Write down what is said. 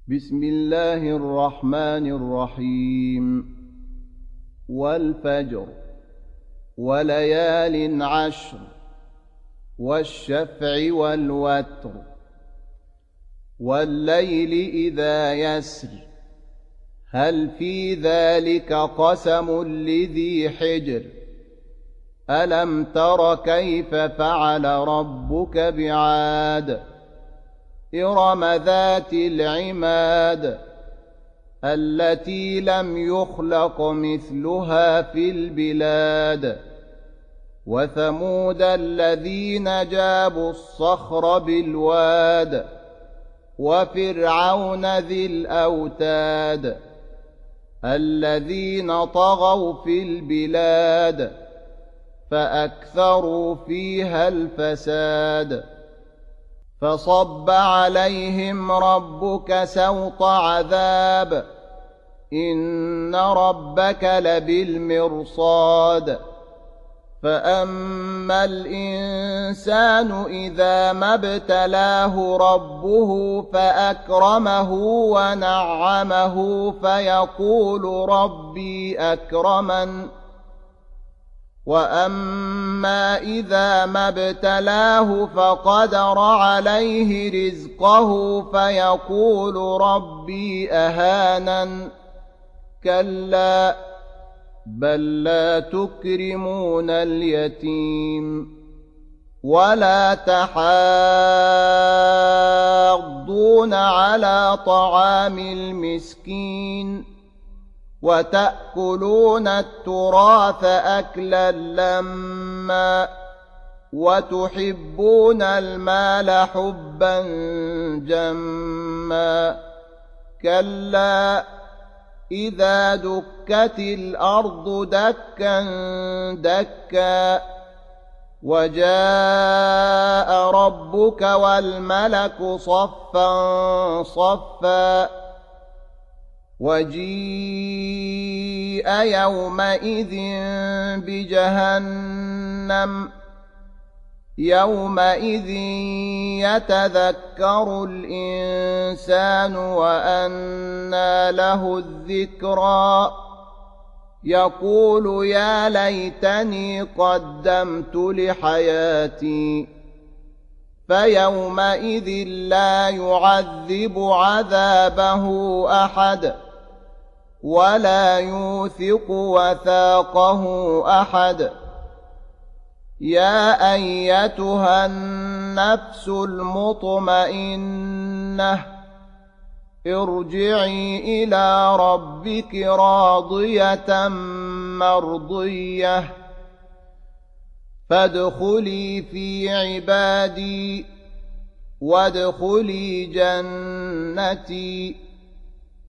بسم الله الرحمن الرحيم والفجر وليال عشر والشفع والوتر والليل إذا يسر هل في ذلك قسم لذي حجر ألم تر كيف فعل ربك بعاد إرم ذات العماد التي لم يخلق مثلها في البلاد وثمود الذين جابوا الصخر بالواد وفرعون ذي الأوتاد الذين طغوا في البلاد فأكثروا فيها الفساد فصب عليهم ربك سوط عذاب إن ربك لبالمرصاد فأما الإنسان إذا ما ابتلاه ربه فأكرمه ونعمه فيقول ربي أكرمن وأما إذا ما ابتلاه فقدر عليه رزقه فيقول ربي أهانن كلا بل لا تكرمون اليتيم ولا تحاضون على طعام المسكين وتأكلون التراث أكلا لما وتحبون المال حبا جما كلا إذا دكت الأرض دكا دكا وجاء ربك والملك صفا صفا وجيء يومئذ بجهنم يومئذ يتذكر الإنسان وأنى له الذكرى يقول يا ليتني قدمت لحياتي فيومئذ لا يعذب عذابه أحد ولا يوثق وثاقه أحد يا أيتها النفس المطمئنة ارجعي إلى ربك راضية مرضية فادخلي في عبادي وادخلي جنتي